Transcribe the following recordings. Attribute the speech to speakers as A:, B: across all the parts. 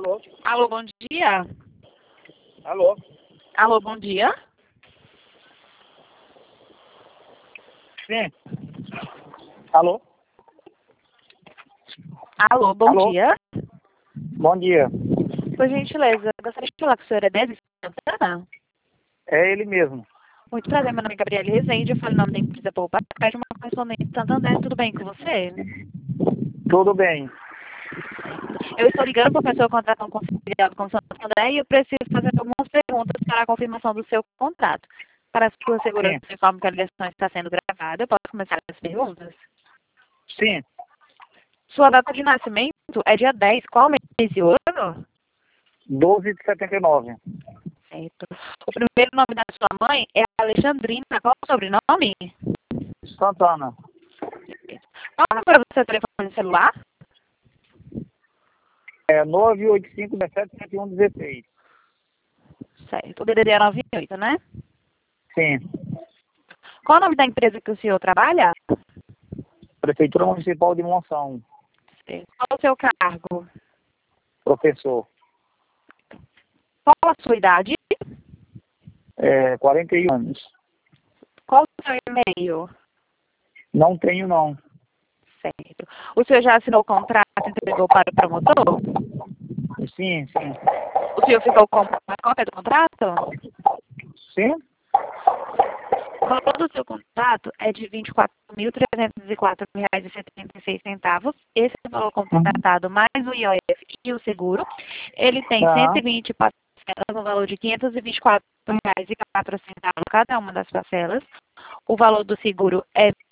A: Alô?
B: Alô, bom dia.
A: Alô?
B: Alô, bom dia.
A: Sim. Alô?
B: Alô, bom
A: Alô?
B: dia.
A: Bom dia.
B: Por gentileza, gostaria de falar com o senhor Edésio Santana.
A: É ele mesmo.
B: Muito prazer, meu nome é Gabriela Rezende, eu falo em nome da empresa Poupa, de uma correspondente de Santander, tudo bem com você?
A: Tudo bem.
B: Eu estou ligando para a pessoa contratar um conciliado com o Santander e eu preciso fazer algumas perguntas para a confirmação do seu contrato. Para a sua segurança,
A: Sim.
B: informo que a ligação está sendo gravada. Eu posso começar as perguntas?
A: Sim.
B: Sua data de nascimento é dia 10. Qual mês e ano?
A: 12 de 79.
B: Certo. O primeiro nome da sua mãe é Alexandrina. Qual o sobrenome?
A: Santana.
B: Qual o número do seu telefone celular?
A: É 985177116.
B: Certo. O DDD é 98, né?
A: Sim.
B: Qual o nome da empresa que o senhor trabalha?
A: Prefeitura Municipal de Monção.
B: Certo. Qual o seu cargo?
A: Professor.
B: Qual a sua idade?
A: 41 anos.
B: Qual o seu e-mail?
A: Não tenho, não.
B: Certo. O senhor já assinou o contrato e entregou para o promotor?
A: Sim, sim.
B: O senhor ficou com a cópia do contrato?
A: Sim?
B: O valor do seu contrato é de R$ 24.304,76. Esse é o valor contratado mais o IOF e o seguro. Ele tem
A: Aham.
B: 120 parcelas no valor de R$ 524,04 cada uma das parcelas. O valor do seguro é R$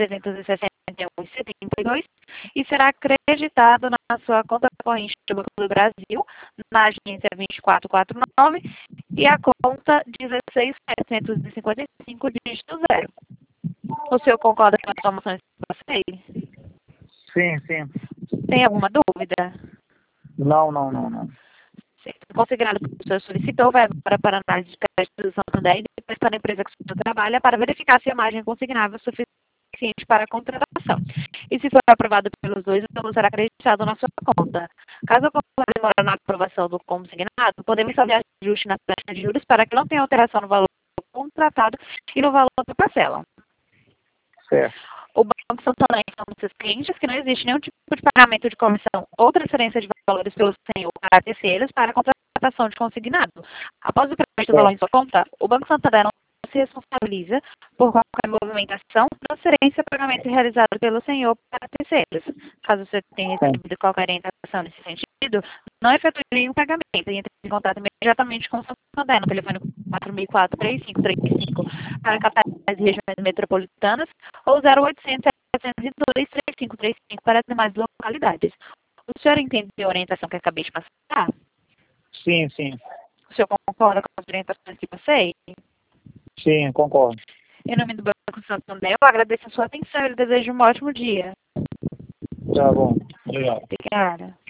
B: 1.361,72 e será acreditado na sua conta corrente do Banco do Brasil, na agência 2449 e a conta 16.755, dígito 0. O senhor concorda com as informações que passei?
A: Sim, sim.
B: Tem alguma dúvida?
A: Não, não, não, não.
B: Certo. Considerado que o senhor solicitou, vai agora para a análise de crédito do Santander e depois para a empresa que o senhor trabalha para verificar se a margem é consignável suficiente para a contratação. E se for aprovado pelos dois, o valor será acreditado na sua conta. Caso ocorra demora na aprovação do consignado, podemos fazer ajuste na taxa de juros para que não tenha alteração no valor contratado e no valor da parcela.
A: Certo.
B: O Banco Santander informa seus clientes que não existe nenhum tipo de pagamento de comissão ou transferência de valores pelo senhor para terceiros para a contratação de consignado. Após o pagamento do valor em sua conta, o Banco Santander não se responsabiliza por qualquer movimentação, transferência ou pagamento realizado pelo senhor para terceiros. Caso você tenha
A: Sim.
B: recebido qualquer orientação nesse sentido, não efetue nenhum pagamento e entre em contato imediatamente com o Santander no telefone 4004-3535 para capitais e regiões metropolitanas ou 0800 702 3535 para as demais localidades. O senhor entendeu a orientação que acabei de passar?
A: Sim, sim.
B: O senhor concorda com as orientações que passei?
A: Sim, concordo.
B: Em nome do Banco Santander, eu agradeço a sua atenção e lhe desejo um ótimo dia.
A: Tá bom. Obrigado.
B: Obrigada.